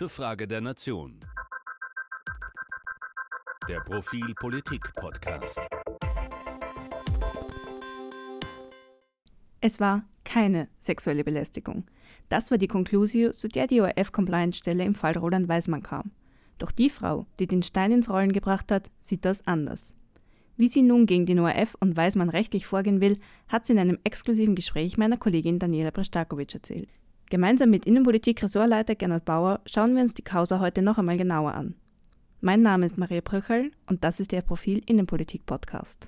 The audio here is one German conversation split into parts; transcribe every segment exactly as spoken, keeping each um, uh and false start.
zur Frage der Nation. Der Profil Politik Podcast. Es war keine sexuelle Belästigung. Das war die Conclusio, zu der die O R F-Compliance-Stelle im Fall Roland Weismann kam. Doch die Frau, die den Stein ins Rollen gebracht hat, sieht das anders. Wie sie nun gegen den O R F und Weismann rechtlich vorgehen will, hat sie in einem exklusiven Gespräch meiner Kollegin Daniela Prestakovic erzählt. Gemeinsam mit Innenpolitik-Ressortleiter Gernot Bauer schauen wir uns die Causa heute noch einmal genauer an. Mein Name ist Maria Bröcherl und das ist der Profil Innenpolitik-Podcast.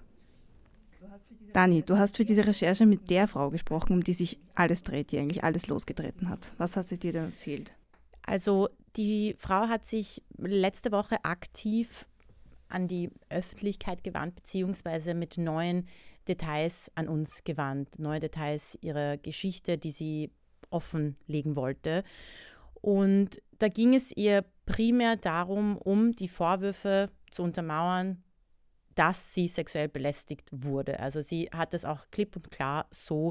Dani, du hast für diese Recherche mit der Frau gesprochen, um die sich alles dreht, die eigentlich alles losgetreten hat. Was hat sie dir denn erzählt? Also die Frau hat sich letzte Woche aktiv an die Öffentlichkeit gewandt, beziehungsweise mit neuen Details an uns gewandt. Neue Details ihrer Geschichte, die sie offenlegen wollte. Und da ging es ihr primär darum, um die Vorwürfe zu untermauern, dass sie sexuell belästigt wurde. Also sie hat es auch klipp und klar so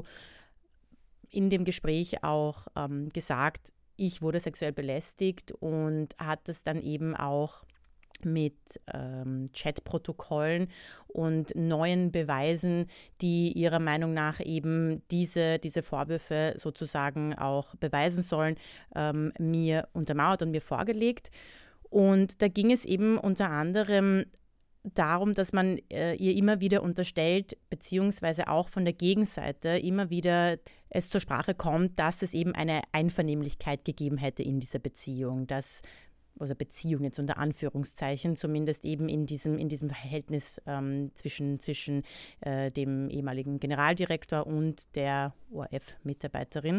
in dem Gespräch auch ähm, gesagt, ich wurde sexuell belästigt, und hat es dann eben auch mit ähm, Chatprotokollen und neuen Beweisen, die ihrer Meinung nach eben diese, diese Vorwürfe sozusagen auch beweisen sollen, ähm, mir untermauert und mir vorgelegt. Und da ging es eben unter anderem darum, dass man äh, ihr immer wieder unterstellt, beziehungsweise auch von der Gegenseite immer wieder es zur Sprache kommt, dass es eben eine Einvernehmlichkeit gegeben hätte in dieser Beziehung, dass also Beziehung jetzt unter Anführungszeichen, zumindest eben in diesem, in diesem Verhältnis ähm, zwischen, zwischen äh, dem ehemaligen Generaldirektor und der O R F-Mitarbeiterin.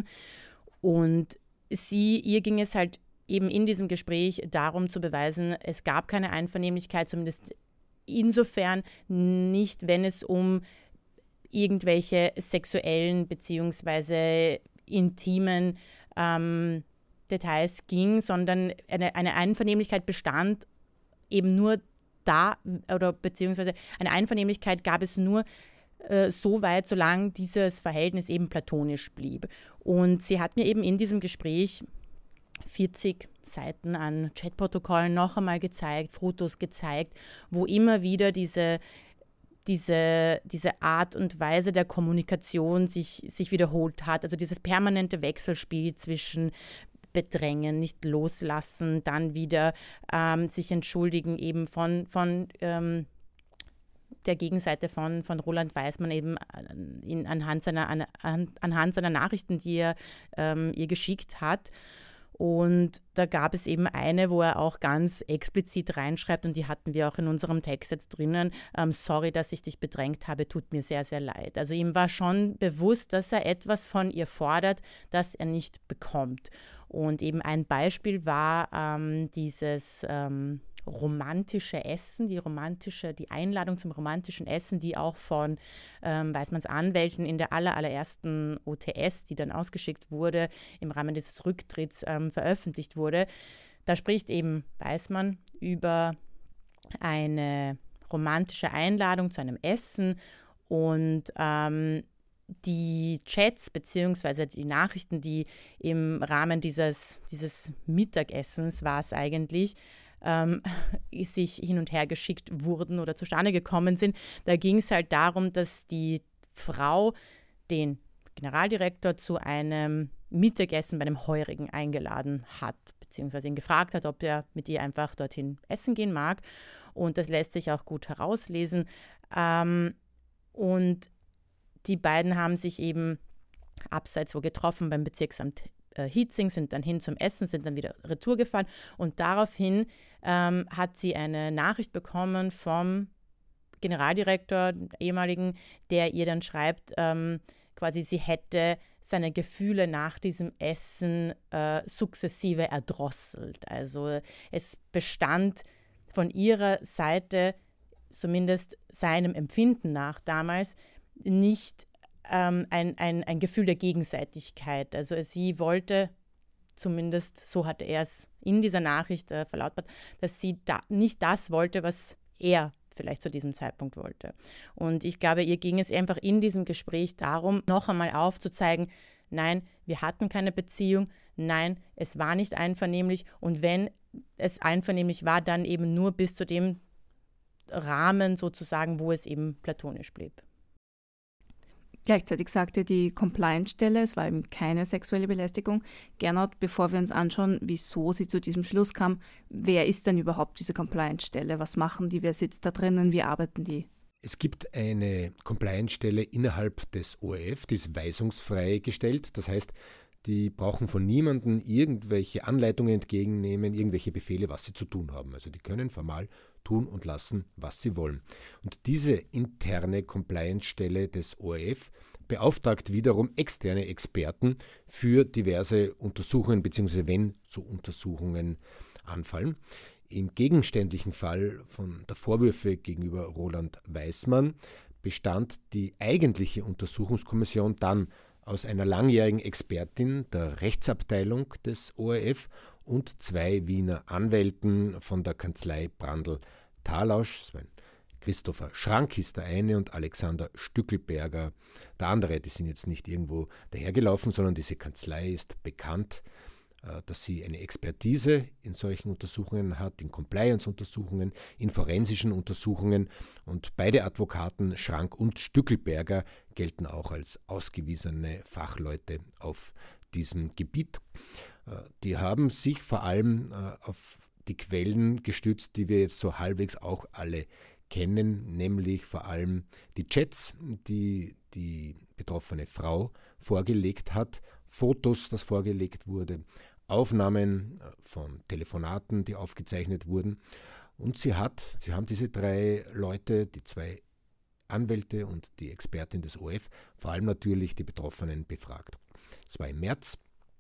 Und sie, ihr ging es halt eben in diesem Gespräch darum zu beweisen, es gab keine Einvernehmlichkeit, zumindest insofern nicht, wenn es um irgendwelche sexuellen beziehungsweise intimen ähm, Details ging, sondern eine, eine Einvernehmlichkeit bestand eben nur da, oder beziehungsweise eine Einvernehmlichkeit gab es nur äh, so weit, solange dieses Verhältnis eben platonisch blieb. Und sie hat mir eben in diesem Gespräch vierzig Seiten an Chatprotokollen noch einmal gezeigt, Fotos gezeigt, wo immer wieder diese, diese, diese Art und Weise der Kommunikation sich, sich wiederholt hat. Also dieses permanente Wechselspiel zwischen Bedrängen, nicht loslassen, dann wieder ähm, sich entschuldigen eben von, von ähm, der Gegenseite von, von Roland Weismann eben in, anhand, seiner, an, anhand seiner Nachrichten, die er ähm, ihr geschickt hat. Und da gab es eben eine, wo er auch ganz explizit reinschreibt, und die hatten wir auch in unserem Text jetzt drinnen, ähm, sorry, dass ich dich bedrängt habe, tut mir sehr, sehr leid. Also ihm war schon bewusst, dass er etwas von ihr fordert, das er nicht bekommt. Und eben ein Beispiel war ähm, dieses ähm, romantische Essen, die romantische, die Einladung zum romantischen Essen, die auch von ähm, Weismanns Anwälten in der aller, allerersten O T S, die dann ausgeschickt wurde, im Rahmen dieses Rücktritts ähm, veröffentlicht wurde. Da spricht eben Weismann über eine romantische Einladung zu einem Essen, und ähm, die Chats bzw. die Nachrichten, die im Rahmen dieses, dieses Mittagessens war es eigentlich, ähm, sich hin und her geschickt wurden oder zustande gekommen sind. Da ging es halt darum, dass die Frau den Generaldirektor zu einem Mittagessen bei einem Heurigen eingeladen hat, beziehungsweise ihn gefragt hat, ob er mit ihr einfach dorthin essen gehen mag. Und das lässt sich auch gut herauslesen. Ähm, und die beiden haben sich eben abseits wo getroffen beim Bezirksamt äh, Hietzing, sind dann hin zum Essen, sind dann wieder retour gefahren, und daraufhin ähm, hat sie eine Nachricht bekommen vom Generaldirektor, ehemaligen, der ihr dann schreibt, ähm, quasi sie hätte seine Gefühle nach diesem Essen äh, sukzessive erdrosselt. Also es bestand von ihrer Seite, zumindest seinem Empfinden nach damals, nicht ähm, ein, ein, ein Gefühl der Gegenseitigkeit. Also sie wollte, zumindest so hatte er es in dieser Nachricht äh, verlautbart, dass sie da nicht das wollte, was er vielleicht zu diesem Zeitpunkt wollte. Und ich glaube, ihr ging es einfach in diesem Gespräch darum, noch einmal aufzuzeigen, nein, wir hatten keine Beziehung, nein, es war nicht einvernehmlich und wenn es einvernehmlich war, dann eben nur bis zu dem Rahmen sozusagen, wo es eben platonisch blieb. Gleichzeitig sagte die Compliance-Stelle, es war eben keine sexuelle Belästigung. Gernot, bevor wir uns anschauen, wieso sie zu diesem Schluss kam, wer ist denn überhaupt diese Compliance-Stelle? Was machen die? Wer sitzt da drinnen? Wie arbeiten die? Es gibt eine Compliance-Stelle innerhalb des O R F, die ist weisungsfrei gestellt. Das heißt, die brauchen von niemandem irgendwelche Anleitungen entgegennehmen, irgendwelche Befehle, was sie zu tun haben. Also die können formal tun und lassen, was sie wollen. Und diese interne Compliance-Stelle des O R F beauftragt wiederum externe Experten für diverse Untersuchungen, beziehungsweise wenn so Untersuchungen anfallen. Im gegenständlichen Fall von der Vorwürfe gegenüber Roland Weismann bestand die eigentliche Untersuchungskommission dann aus einer langjährigen Expertin der Rechtsabteilung des O R F und zwei Wiener Anwälten von der Kanzlei Brandl-Talausch. Das war ein Christopher Schrank ist der eine und Alexander Stückelberger der andere. Die sind jetzt nicht irgendwo dahergelaufen, sondern diese Kanzlei ist bekannt, dass sie eine Expertise in solchen Untersuchungen hat, in Compliance-Untersuchungen, in forensischen Untersuchungen. Und beide Advokaten, Schrank und Stückelberger, gelten auch als ausgewiesene Fachleute auf diesem Gebiet. Die haben sich vor allem auf die Quellen gestützt, die wir jetzt so halbwegs auch alle kennen, nämlich vor allem die Chats, die die betroffene Frau vorgelegt hat, Fotos, das vorgelegt wurde, Aufnahmen von Telefonaten, die aufgezeichnet wurden. Und sie hat, sie haben diese drei Leute, die zwei Anwälte und die Expertin des O R F, vor allem natürlich die Betroffenen befragt. Es war im März.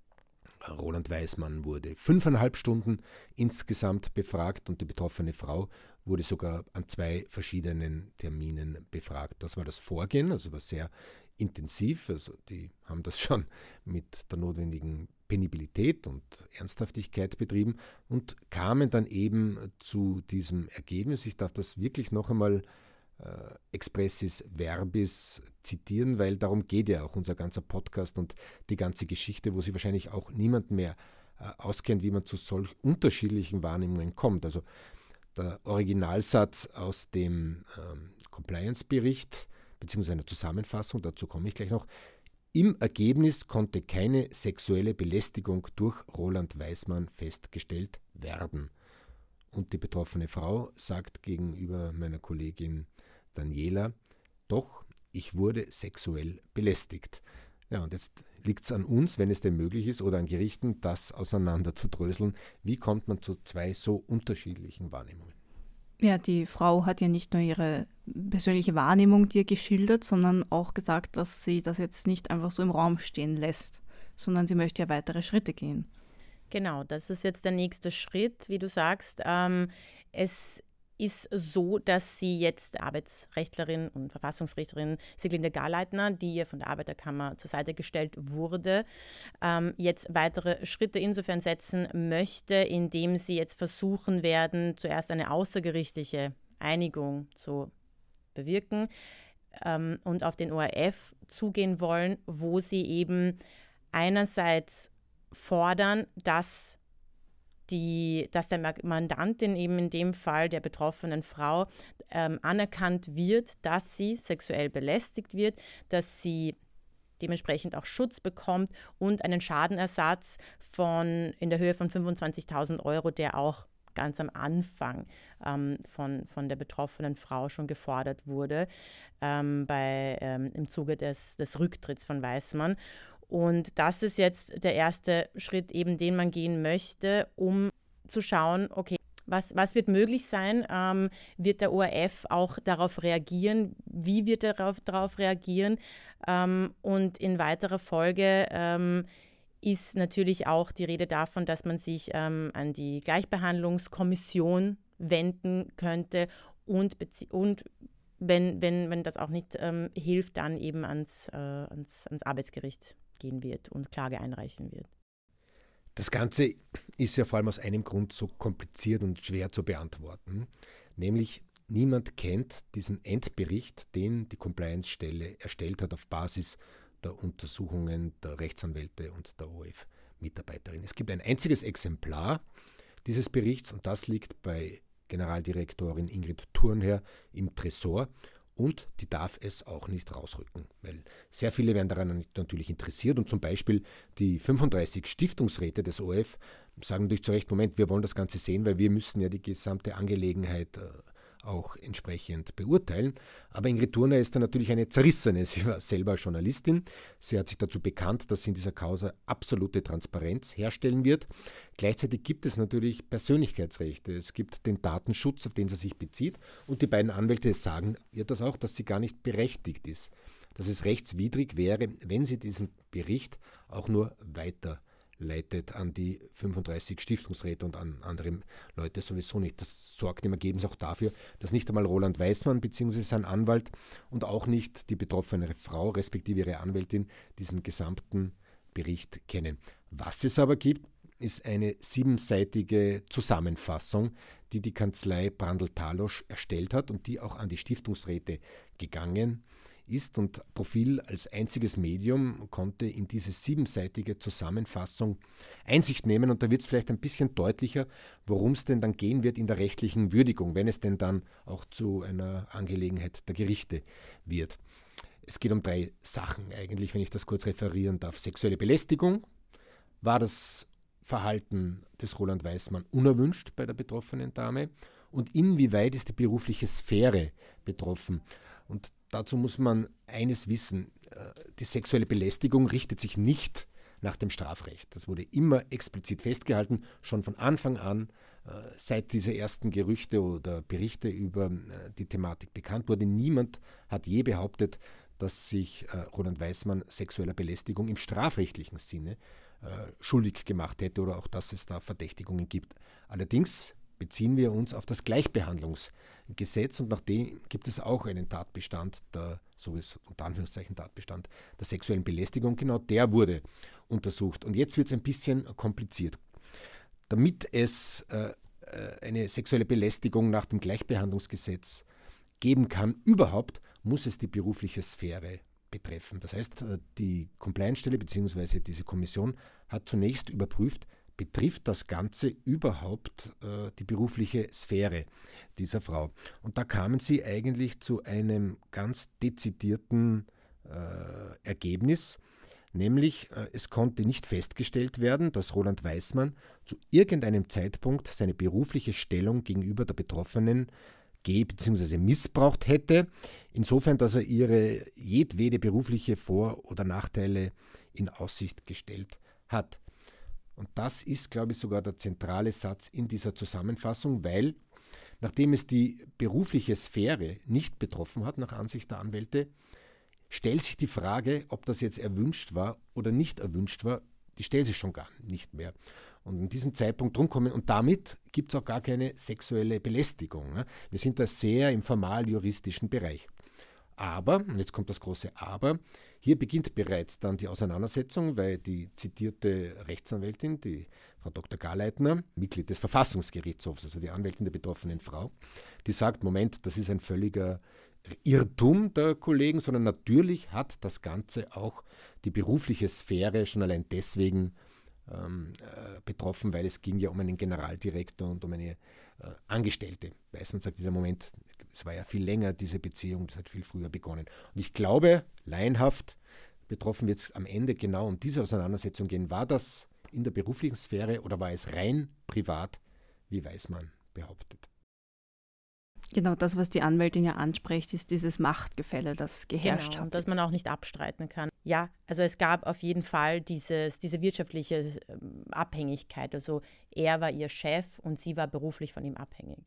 Roland Weismann wurde fünfeinhalb Stunden insgesamt befragt und die betroffene Frau wurde sogar an zwei verschiedenen Terminen befragt. Das war das Vorgehen, also war sehr intensiv. Also die haben das schon mit der notwendigen Penibilität und Ernsthaftigkeit betrieben und kamen dann eben zu diesem Ergebnis. Ich darf das wirklich noch einmal äh, expressis verbis zitieren, weil darum geht ja auch unser ganzer Podcast und die ganze Geschichte, wo sich wahrscheinlich auch niemand mehr äh, auskennt, wie man zu solch unterschiedlichen Wahrnehmungen kommt. Also der Originalsatz aus dem ähm, Compliance-Bericht beziehungsweise einer Zusammenfassung, dazu komme ich gleich noch. Im Ergebnis konnte keine sexuelle Belästigung durch Roland Weismann festgestellt werden. Und die betroffene Frau sagt gegenüber meiner Kollegin Daniela, doch, ich wurde sexuell belästigt. Ja, und jetzt liegt es an uns, wenn es denn möglich ist, oder an Gerichten, das auseinander zu dröseln. Wie kommt man zu zwei so unterschiedlichen Wahrnehmungen? Ja, die Frau hat ja nicht nur ihre persönliche Wahrnehmung dir geschildert, sondern auch gesagt, dass sie das jetzt nicht einfach so im Raum stehen lässt, sondern sie möchte ja weitere Schritte gehen. Genau, das ist jetzt der nächste Schritt, wie du sagst. Ähm, es ist so, dass sie jetzt Arbeitsrechtlerin und Verfassungsrichterin Siglinde Garleitner, die ihr von der Arbeiterkammer zur Seite gestellt wurde, ähm, jetzt weitere Schritte insofern setzen möchte, indem sie jetzt versuchen werden, zuerst eine außergerichtliche Einigung zu bewirken ähm, und auf den O R F zugehen wollen, wo sie eben einerseits fordern, dass Die, dass der Mandantin eben in dem Fall der betroffenen Frau ähm, anerkannt wird, dass sie sexuell belästigt wird, dass sie dementsprechend auch Schutz bekommt und einen Schadenersatz von in der Höhe von fünfundzwanzigtausend Euro, der auch ganz am Anfang ähm, von, von der betroffenen Frau schon gefordert wurde ähm, bei, ähm, im Zuge des, des Rücktritts von Weismann. Und das ist jetzt der erste Schritt, eben den man gehen möchte, um zu schauen, okay, was, was wird möglich sein? Ähm, wird der O R F auch darauf reagieren? Wie wird er darauf, darauf reagieren? Ähm, und in weiterer Folge ähm, ist natürlich auch die Rede davon, dass man sich ähm, an die Gleichbehandlungskommission wenden könnte und, und wenn, wenn, wenn das auch nicht ähm, hilft, dann eben ans, äh, ans, ans Arbeitsgericht gehen wird und Klage einreichen wird. Das Ganze ist ja vor allem aus einem Grund so kompliziert und schwer zu beantworten, nämlich niemand kennt diesen Endbericht, den die Compliance-Stelle erstellt hat auf Basis der Untersuchungen der Rechtsanwälte und der O R F. Mitarbeiterin. Es gibt ein einziges Exemplar dieses Berichts und das liegt bei Generaldirektorin Ingrid Thurnherr im Tresor und die darf es auch nicht rausrücken, weil sehr viele werden daran natürlich interessiert und zum Beispiel die fünfunddreißig Stiftungsräte des O R F sagen natürlich zu Recht, Moment, wir wollen das Ganze sehen, weil wir müssen ja die gesamte Angelegenheit äh, auch entsprechend beurteilen. Aber Ingrid Thurnherr ist da natürlich eine Zerrissene. Sie war selber Journalistin. Sie hat sich dazu bekannt, dass sie in dieser Causa absolute Transparenz herstellen wird. Gleichzeitig gibt es natürlich Persönlichkeitsrechte. Es gibt den Datenschutz, auf den sie sich bezieht. Und die beiden Anwälte sagen ihr das auch, dass sie gar nicht berechtigt ist. Dass es rechtswidrig wäre, wenn sie diesen Bericht auch nur weiter leitet an die fünfunddreißig Stiftungsräte und an andere Leute sowieso nicht. Das sorgt im Ergebnis auch dafür, dass nicht einmal Roland Weismann bzw. sein Anwalt und auch nicht die betroffene Frau respektive ihre Anwältin diesen gesamten Bericht kennen. Was es aber gibt, ist eine siebenseitige Zusammenfassung, die die Kanzlei Brandl-Talosch erstellt hat und die auch an die Stiftungsräte gegangen ist. Und Profil als einziges Medium konnte in diese siebenseitige Zusammenfassung Einsicht nehmen. Und da wird es vielleicht ein bisschen deutlicher, worum es denn dann gehen wird in der rechtlichen Würdigung, wenn es denn dann auch zu einer Angelegenheit der Gerichte wird. Es geht um drei Sachen eigentlich, wenn ich das kurz referieren darf. Sexuelle Belästigung. War das Verhalten des Roland Weismann unerwünscht bei der betroffenen Dame? Und inwieweit ist die berufliche Sphäre betroffen? Und dazu muss man eines wissen, die sexuelle Belästigung richtet sich nicht nach dem Strafrecht. Das wurde immer explizit festgehalten, schon von Anfang an, seit diese ersten Gerüchte oder Berichte über die Thematik bekannt wurde. Niemand hat je behauptet, dass sich Roland Weismann sexueller Belästigung im strafrechtlichen Sinne schuldig gemacht hätte oder auch, dass es da Verdächtigungen gibt. Allerdings beziehen wir uns auf das Gleichbehandlungsgesetz und nach dem gibt es auch einen Tatbestand, der, so ist unter Anführungszeichen Tatbestand, der sexuellen Belästigung. Genau der wurde untersucht. Und jetzt wird es ein bisschen kompliziert. Damit es äh, eine sexuelle Belästigung nach dem Gleichbehandlungsgesetz geben kann, überhaupt, muss es die berufliche Sphäre betreffen. Das heißt, die Compliance-Stelle bzw. diese Kommission hat zunächst überprüft, betrifft das Ganze überhaupt äh, die berufliche Sphäre dieser Frau. Und da kamen sie eigentlich zu einem ganz dezidierten äh, Ergebnis, nämlich äh, es konnte nicht festgestellt werden, dass Roland Weismann zu irgendeinem Zeitpunkt seine berufliche Stellung gegenüber der Betroffenen ge- bzw. missbraucht hätte, insofern, dass er ihre jedwede berufliche Vor- oder Nachteile in Aussicht gestellt hat. Und das ist, glaube ich, sogar der zentrale Satz in dieser Zusammenfassung, weil, nachdem es die berufliche Sphäre nicht betroffen hat, nach Ansicht der Anwälte, stellt sich die Frage, ob das jetzt erwünscht war oder nicht erwünscht war, die stellt sich schon gar nicht mehr. Und in diesem Zeitpunkt drum kommen, und damit gibt es auch gar keine sexuelle Belästigung. Ne? Wir sind da sehr im formal-juristischen Bereich. Aber, und jetzt kommt das große Aber, hier beginnt bereits dann die Auseinandersetzung, weil die zitierte Rechtsanwältin, die Frau Doktor Garleitner, Mitglied des Verfassungsgerichtshofs, also die Anwältin der betroffenen Frau, die sagt, Moment, das ist ein völliger Irrtum der Kollegen, sondern natürlich hat das Ganze auch die berufliche Sphäre schon allein deswegen ähm, äh, betroffen, weil es ging ja um einen Generaldirektor und um eine äh, Angestellte. Weiß man sagt, in dem Moment, es war ja viel länger, diese Beziehung, das hat viel früher begonnen. Und ich glaube, laienhaft betroffen wird es am Ende genau um diese Auseinandersetzung gehen. War das in der beruflichen Sphäre oder war es rein privat, wie Weismann behauptet? Genau, das, was die Anwältin ja anspricht, ist dieses Machtgefälle, das geherrscht genau, hat. Das man auch nicht abstreiten kann. Ja, also es gab auf jeden Fall dieses, diese wirtschaftliche Abhängigkeit. Also er war ihr Chef und sie war beruflich von ihm abhängig.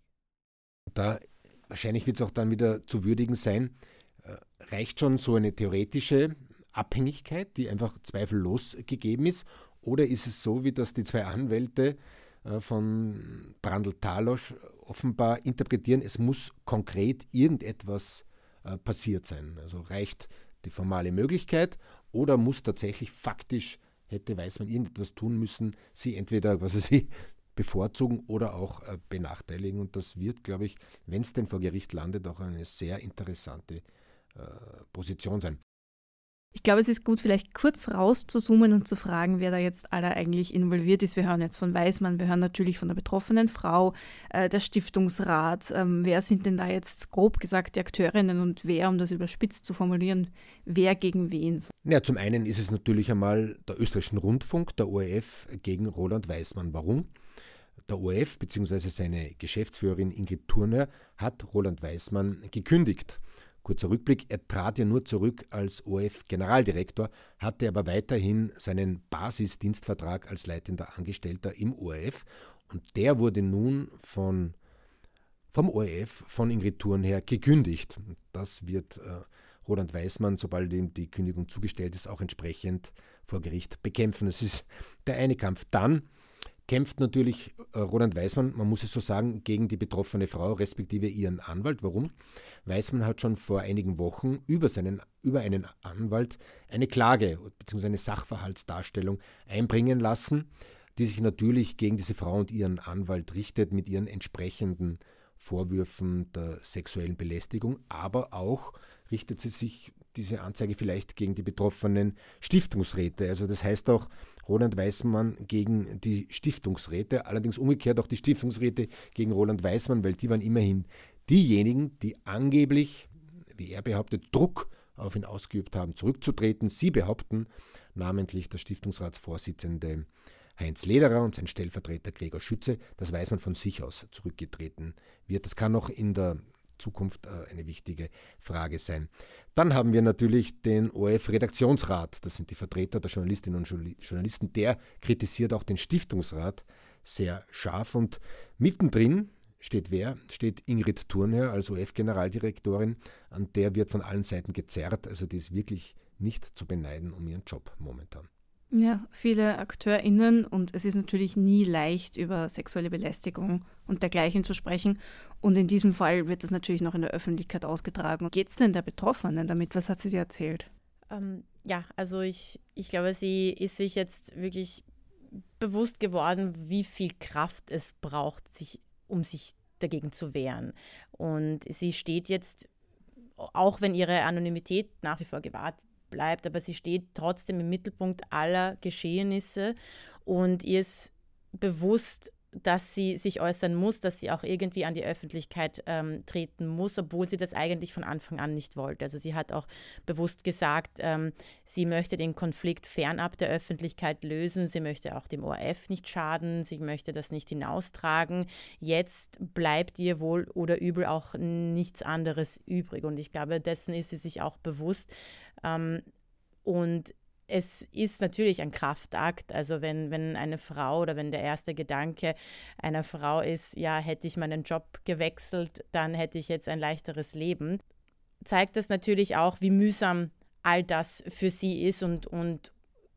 Da wahrscheinlich wird es auch dann wieder zu würdigen sein, äh, reicht schon so eine theoretische Abhängigkeit, die einfach zweifellos gegeben ist, oder ist es so, wie das die zwei Anwälte äh, von Brandl-Talosch offenbar interpretieren, es muss konkret irgendetwas äh, passiert sein. Also reicht die formale Möglichkeit oder muss tatsächlich faktisch, hätte Weismann irgendetwas tun müssen, sie entweder, was weiß ich, bevorzugen oder auch äh, benachteiligen. Und das wird, glaube ich, wenn es denn vor Gericht landet, auch eine sehr interessante äh, Position sein. Ich glaube, es ist gut, vielleicht kurz rauszuzoomen und zu fragen, wer da jetzt alle eigentlich involviert ist. Wir hören jetzt von Weismann, wir hören natürlich von der betroffenen Frau, äh, der Stiftungsrat. Ähm, wer sind denn da jetzt grob gesagt die Akteurinnen und wer, um das überspitzt zu formulieren, wer gegen wen? Ja, zum einen ist es natürlich einmal der österreichischen Rundfunk, der O R F, gegen Roland Weismann. Warum? Der O R F bzw. seine Geschäftsführerin Ingrid Thurnherr hat Roland Weismann gekündigt. Kurzer Rückblick, er trat ja nur zurück als O R F-Generaldirektor, hatte aber weiterhin seinen Basisdienstvertrag als leitender Angestellter im O R F und der wurde nun von, vom O R F, von Ingrid Thurnherr gekündigt. Das wird äh, Roland Weismann, sobald ihm die Kündigung zugestellt ist, auch entsprechend vor Gericht bekämpfen. Das ist der eine Kampf. Dann kämpft natürlich äh, Roland Weismann, man muss es so sagen, gegen die betroffene Frau, respektive ihren Anwalt. Warum? Weismann hat schon vor einigen Wochen über, seinen, über einen Anwalt eine Klage bzw. eine Sachverhaltsdarstellung einbringen lassen, die sich natürlich gegen diese Frau und ihren Anwalt richtet mit ihren entsprechenden Vorwürfen der sexuellen Belästigung, aber auch richtet sie sich diese Anzeige vielleicht gegen die betroffenen Stiftungsräte. Also das heißt auch Roland Weismann gegen die Stiftungsräte, allerdings umgekehrt auch die Stiftungsräte gegen Roland Weismann, weil die waren immerhin diejenigen, die angeblich, wie er behauptet, Druck auf ihn ausgeübt haben, zurückzutreten. Sie behaupten, namentlich der Stiftungsratsvorsitzende Heinz Lederer und sein Stellvertreter Gregor Schütze, dass Weismann von sich aus zurückgetreten wird. Das kann noch in der Zukunft eine wichtige Frage sein. Dann haben wir natürlich den O R F-Redaktionsrat, das sind die Vertreter der Journalistinnen und Journalisten, der kritisiert auch den Stiftungsrat sehr scharf und mittendrin steht wer? Steht Ingrid Thurnherr als O R F-Generaldirektorin, an der wird von allen Seiten gezerrt, also die ist wirklich nicht zu beneiden um ihren Job momentan. Ja, viele AkteurInnen und es ist natürlich nie leicht, über sexuelle Belästigung und dergleichen zu sprechen. Und in diesem Fall wird das natürlich noch in der Öffentlichkeit ausgetragen. Geht es denn der Betroffenen damit? Was hat sie dir erzählt? Ähm, ja, also ich, ich glaube, sie ist sich jetzt wirklich bewusst geworden, wie viel Kraft es braucht, sich, um sich dagegen zu wehren. Und sie steht jetzt, auch wenn ihre Anonymität nach wie vor gewahrt bleibt, aber sie steht trotzdem im Mittelpunkt aller Geschehnisse und ihr ist bewusst, dass sie sich äußern muss, dass sie auch irgendwie an die Öffentlichkeit ähm, treten muss, obwohl sie das eigentlich von Anfang an nicht wollte. Also sie hat auch bewusst gesagt, ähm, sie möchte den Konflikt fernab der Öffentlichkeit lösen, sie möchte auch dem O R F nicht schaden, sie möchte das nicht hinaustragen. Jetzt bleibt ihr wohl oder übel auch nichts anderes übrig und ich glaube, dessen ist sie sich auch bewusst. Ähm, und es ist natürlich ein Kraftakt, also wenn, wenn eine Frau oder wenn der erste Gedanke einer Frau ist, ja, hätte ich meinen Job gewechselt, dann hätte ich jetzt ein leichteres Leben, zeigt das natürlich auch, wie mühsam all das für sie ist und, und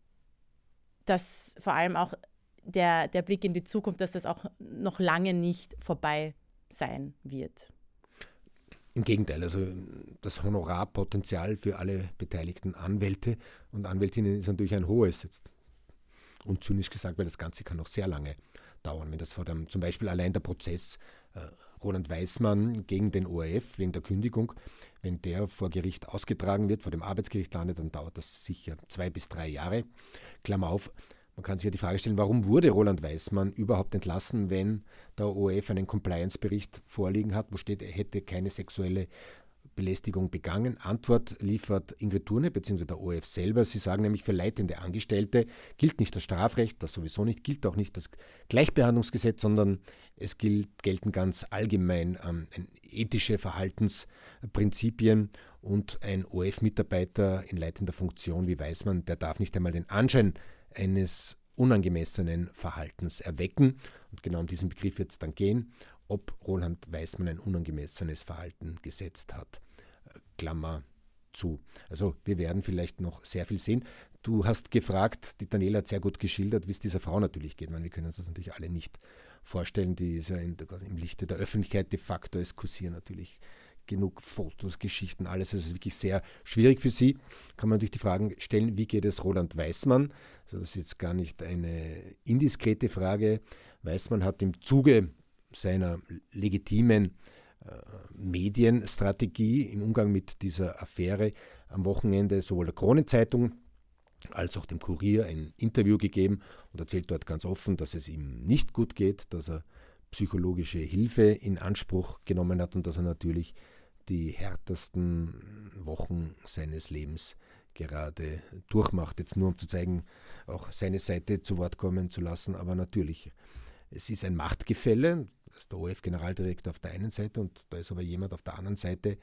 dass vor allem auch der, der Blick in die Zukunft, dass das auch noch lange nicht vorbei sein wird. Im Gegenteil, also das Honorarpotenzial für alle beteiligten Anwälte und Anwältinnen ist natürlich ein hohes, jetzt unzynisch gesagt, weil das Ganze kann noch sehr lange dauern. Wenn das vor dem, zum Beispiel allein der Prozess äh, Roland Weismann gegen den O R F wegen der Kündigung, wenn der vor Gericht ausgetragen wird, vor dem Arbeitsgericht landet, dann dauert das sicher zwei bis drei Jahre. Klammer auf. Man kann sich ja die Frage stellen, warum wurde Roland Weismann überhaupt entlassen, wenn der O R F einen Compliance-Bericht vorliegen hat, wo steht, er hätte keine sexuelle Belästigung begangen. Antwort liefert Ingrid Thurnherr bzw. der O R F selber. Sie sagen nämlich, für leitende Angestellte gilt nicht das Strafrecht, das sowieso nicht, gilt auch nicht das Gleichbehandlungsgesetz, sondern es gilt, gelten ganz allgemein ähm, ethische Verhaltensprinzipien und ein O R F-Mitarbeiter in leitender Funktion wie Weismann, der darf nicht einmal den Anschein eines unangemessenen Verhaltens erwecken. Und genau um diesen Begriff wird es dann gehen, ob Roland Weismann ein unangemessenes Verhalten gesetzt hat. Klammer zu. Also wir werden vielleicht noch sehr viel sehen. Du hast gefragt, die Daniela hat sehr gut geschildert, wie es dieser Frau natürlich geht. Meine, wir können uns das natürlich alle nicht vorstellen. Die ist ja in der, im Lichte der Öffentlichkeit de facto, es kursieren natürlich genug Fotos, Geschichten, alles. Also es ist wirklich sehr schwierig für sie. Kann man natürlich die Fragen stellen, wie geht es Roland Weismann? Also das ist jetzt gar nicht eine indiskrete Frage. Weismann hat im Zuge seiner legitimen Medienstrategie im Umgang mit dieser Affäre am Wochenende sowohl der Kronenzeitung als auch dem Kurier ein Interview gegeben und erzählt dort ganz offen, dass es ihm nicht gut geht, dass er psychologische Hilfe in Anspruch genommen hat und dass er natürlich die härtesten Wochen seines Lebens gerade durchmacht. Jetzt nur um zu zeigen, auch seine Seite zu Wort kommen zu lassen, aber natürlich, es ist ein Machtgefälle. Das ist der O R F-Generaldirektor auf der einen Seite und da ist aber jemand auf der anderen Seite,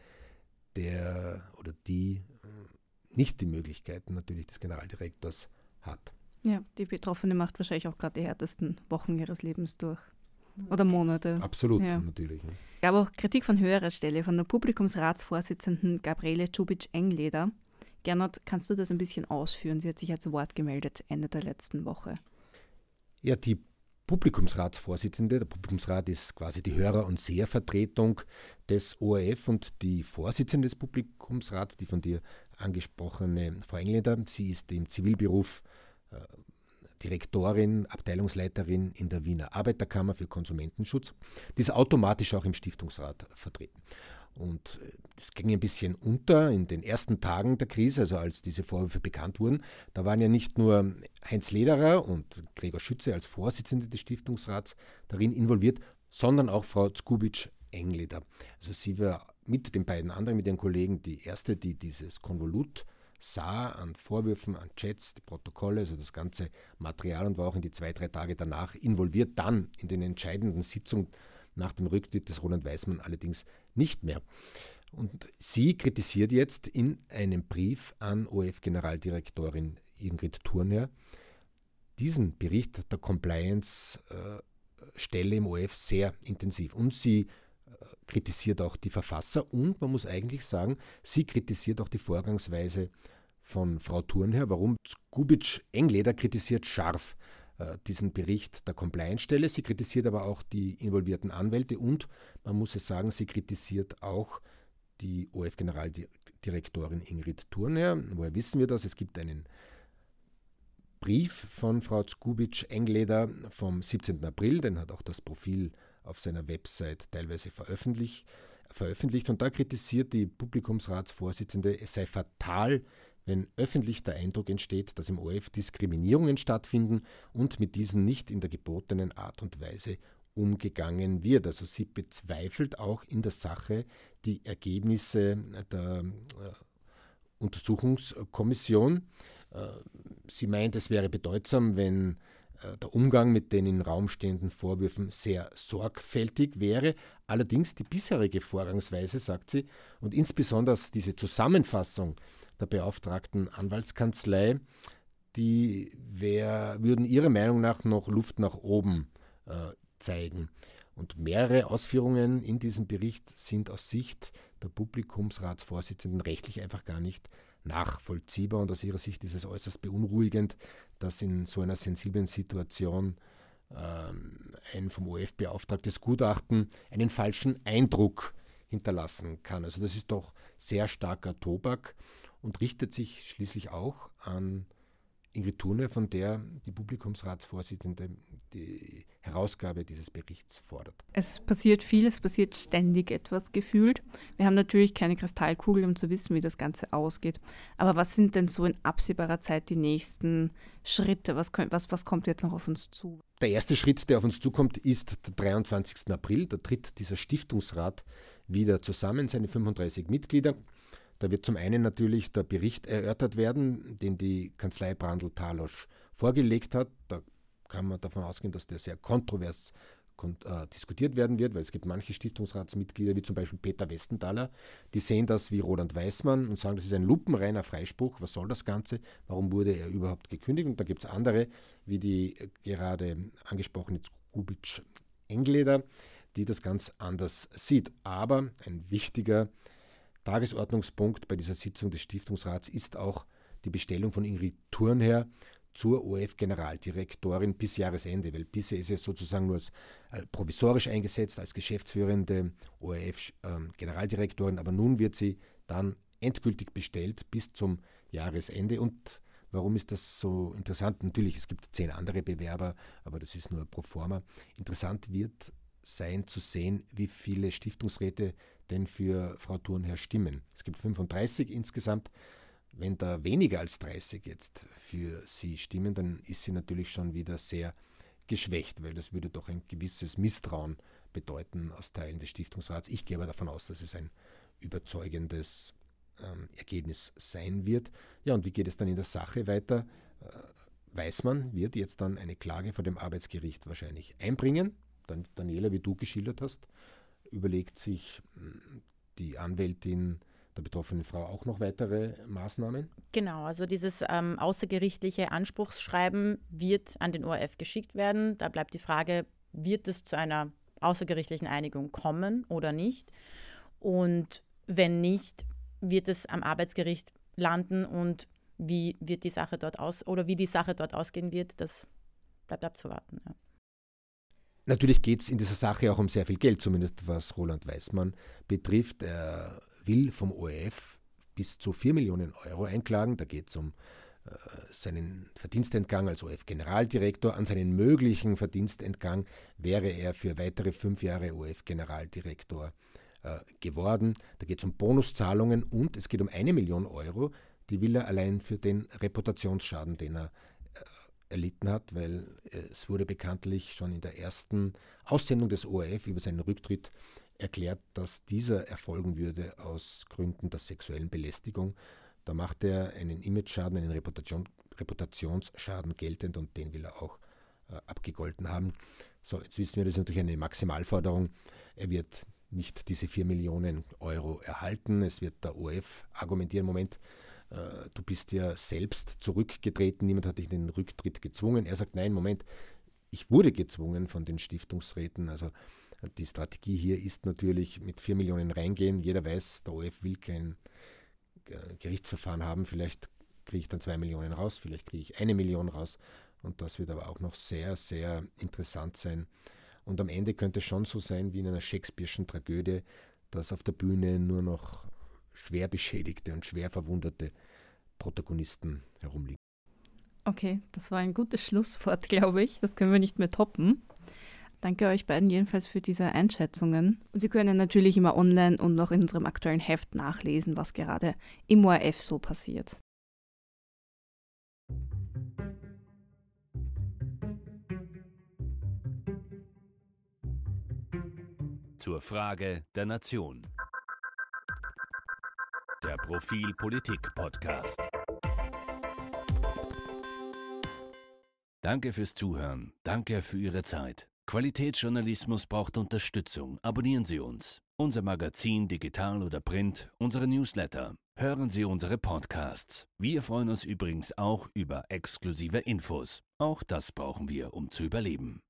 der oder die nicht die Möglichkeiten natürlich des Generaldirektors hat. Ja, die Betroffene macht wahrscheinlich auch gerade die härtesten Wochen ihres Lebens durch. Oder Monate. Absolut, ja. natürlich. Ja. Es gab auch Kritik von höherer Stelle von der Publikumsratsvorsitzenden Gabriele Čubič-Engleder. Gernot, kannst du das ein bisschen ausführen? Sie hat sich ja zu Wort gemeldet Ende der letzten Woche. Ja, die Publikumsratsvorsitzende, der Publikumsrat ist quasi die Hörer- und Sehervertretung des O R F und die Vorsitzende des Publikumsrats, die von dir angesprochene Frau Engleder, sie ist im Zivilberuf äh, Direktorin, Abteilungsleiterin in der Wiener Arbeiterkammer für Konsumentenschutz. Die ist automatisch auch im Stiftungsrat vertreten. Und das ging ein bisschen unter in den ersten Tagen der Krise, also als diese Vorwürfe bekannt wurden. Da waren ja nicht nur Heinz Lederer und Gregor Schütze als Vorsitzende des Stiftungsrats darin involviert, sondern auch Frau Čubič-Engleder. Also sie war mit den beiden anderen, mit ihren Kollegen, die erste, die dieses Konvolut sah an Vorwürfen, an Chats, die Protokolle, also das ganze Material und war auch in die zwei, drei Tage danach involviert, dann in den entscheidenden Sitzungen nach dem Rücktritt des Roland Weismann allerdings nicht mehr. Und sie kritisiert jetzt in einem Brief an O R F-Generaldirektorin Ingrid Thurnherr diesen Bericht der Compliance-Stelle im O R F sehr intensiv. Und sie kritisiert auch die Verfasser und man muss eigentlich sagen, sie kritisiert auch die Vorgangsweise von Frau Thurnherr. Warum? Čubič-Engleder kritisiert scharf äh, diesen Bericht der Compliance-Stelle. Sie kritisiert aber auch die involvierten Anwälte und man muss es sagen, sie kritisiert auch die O R F-Generaldirektorin Ingrid Thurnherr. Woher wissen wir das? Es gibt einen Brief von Frau Čubič-Engleder vom siebzehnten April, den hat auch das Profil auf seiner Website teilweise veröffentlicht, veröffentlicht. Und da kritisiert die Publikumsratsvorsitzende, es sei fatal, wenn öffentlich der Eindruck entsteht, dass im O R F Diskriminierungen stattfinden und mit diesen nicht in der gebotenen Art und Weise umgegangen wird. Also sie bezweifelt auch in der Sache die Ergebnisse der äh, Untersuchungskommission. Äh, sie meint, es wäre bedeutsam, wenn der Umgang mit den im Raum stehenden Vorwürfen sehr sorgfältig wäre. Allerdings die bisherige Vorgangsweise, sagt sie, und insbesondere diese Zusammenfassung der beauftragten Anwaltskanzlei, die wär, würden ihrer Meinung nach noch Luft nach oben äh, zeigen. Und mehrere Ausführungen in diesem Bericht sind aus Sicht der Publikumsratsvorsitzenden rechtlich einfach gar nicht nachvollziehbar und aus ihrer Sicht ist es äußerst beunruhigend, dass in so einer sensiblen Situation ähm, ein vom O R F beauftragtes Gutachten einen falschen Eindruck hinterlassen kann. Also das ist doch sehr starker Tobak und richtet sich schließlich auch an Ingrid Thurnherr, von der die Publikumsratsvorsitzende die Herausgabe dieses Berichts fordert. Es passiert viel, es passiert ständig etwas gefühlt. Wir haben natürlich keine Kristallkugel, um zu wissen, wie das Ganze ausgeht. Aber was sind denn so in absehbarer Zeit die nächsten Schritte? Was, was, was kommt jetzt noch auf uns zu? Der erste Schritt, der auf uns zukommt, ist der dreiundzwanzigsten April. Da tritt dieser Stiftungsrat wieder zusammen, seine fünfunddreißig Mitglieder. Da wird zum einen natürlich der Bericht erörtert werden, den die Kanzlei Brandl-Talosch vorgelegt hat. Da kann man davon ausgehen, dass der sehr kontrovers kon- äh, diskutiert werden wird, weil es gibt manche Stiftungsratsmitglieder, wie zum Beispiel Peter Westenthaler, die sehen das wie Roland Weismann und sagen, das ist ein lupenreiner Freispruch. Was soll das Ganze? Warum wurde er überhaupt gekündigt? Und da gibt es andere, wie die äh, gerade angesprochene Čubič-Engleder, die das ganz anders sieht. Aber ein wichtiger Tagesordnungspunkt bei dieser Sitzung des Stiftungsrats ist auch die Bestellung von Ingrid Thurnherr zur O R F-Generaldirektorin bis Jahresende, weil bisher ist sie sozusagen nur als äh, provisorisch eingesetzt, als geschäftsführende O R F-Generaldirektorin, aber nun wird sie dann endgültig bestellt bis zum Jahresende. Und warum ist das so interessant? Natürlich, es gibt zehn andere Bewerber, aber das ist nur pro forma. Interessant wird sein, zu sehen, wie viele Stiftungsräte denn für Frau Thurnherr stimmen. Es gibt fünfunddreißig insgesamt. Wenn da weniger als dreißig jetzt für sie stimmen, dann ist sie natürlich schon wieder sehr geschwächt, weil das würde doch ein gewisses Misstrauen bedeuten aus Teilen des Stiftungsrats. Ich gehe aber davon aus, dass es ein überzeugendes ähm, Ergebnis sein wird. Ja, und wie geht es dann in der Sache weiter? Äh, Weismann wird jetzt dann eine Klage vor dem Arbeitsgericht wahrscheinlich einbringen. Dann, Daniela, wie du geschildert hast, überlegt sich die Anwältin der betroffenen Frau auch noch weitere Maßnahmen? Genau, also dieses ähm, außergerichtliche Anspruchsschreiben wird an den O R F geschickt werden. Da bleibt die Frage, wird es zu einer außergerichtlichen Einigung kommen oder nicht? Und wenn nicht, wird es am Arbeitsgericht landen und wie wird die Sache dort aus oder wie die Sache dort ausgehen wird, das bleibt abzuwarten. Ja. Natürlich geht es in dieser Sache auch um sehr viel Geld, zumindest was Roland Weismann betrifft. Er will vom O R F bis zu vier Millionen Euro einklagen. Da geht es um äh, seinen Verdienstentgang als O R F-Generaldirektor. An seinen möglichen Verdienstentgang wäre er für weitere fünf Jahre O R F-Generaldirektor äh, geworden. Da geht es um Bonuszahlungen und es geht um eine Million Euro. Die will er allein für den Reputationsschaden, den er erlitten hat, weil es wurde bekanntlich schon in der ersten Aussendung des O R F über seinen Rücktritt erklärt, dass dieser erfolgen würde aus Gründen der sexuellen Belästigung. Da macht er einen Imageschaden, einen Reputation, Reputationsschaden geltend und den will er auch äh, abgegolten haben. So, jetzt wissen wir, das ist natürlich eine Maximalforderung. Er wird nicht diese vier Millionen Euro erhalten. Es wird der O R F argumentieren, Moment, du bist ja selbst zurückgetreten, niemand hat dich in den Rücktritt gezwungen. Er sagt, nein, Moment, ich wurde gezwungen von den Stiftungsräten. Also die Strategie hier ist natürlich mit vier Millionen reingehen. Jeder weiß, der O R F will kein Gerichtsverfahren haben. Vielleicht kriege ich dann zwei Millionen raus, vielleicht kriege ich eine Million raus. Und das wird aber auch noch sehr, sehr interessant sein. Und am Ende könnte es schon so sein wie in einer Shakespeare'schen Tragödie, dass auf der Bühne nur noch schwer beschädigte und schwer verwundete Protagonisten herumliegen. Okay, das war ein gutes Schlusswort, glaube ich. Das können wir nicht mehr toppen. Danke euch beiden jedenfalls für diese Einschätzungen. Und Sie können natürlich immer online und noch in unserem aktuellen Heft nachlesen, was gerade im O R F so passiert. Zur Frage der Nation. Der Profil Politik Podcast. Danke fürs Zuhören. Danke für Ihre Zeit. Qualitätsjournalismus braucht Unterstützung. Abonnieren Sie uns. Unser Magazin, digital oder print, unsere Newsletter. Hören Sie unsere Podcasts. Wir freuen uns übrigens auch über exklusive Infos. Auch das brauchen wir, um zu überleben.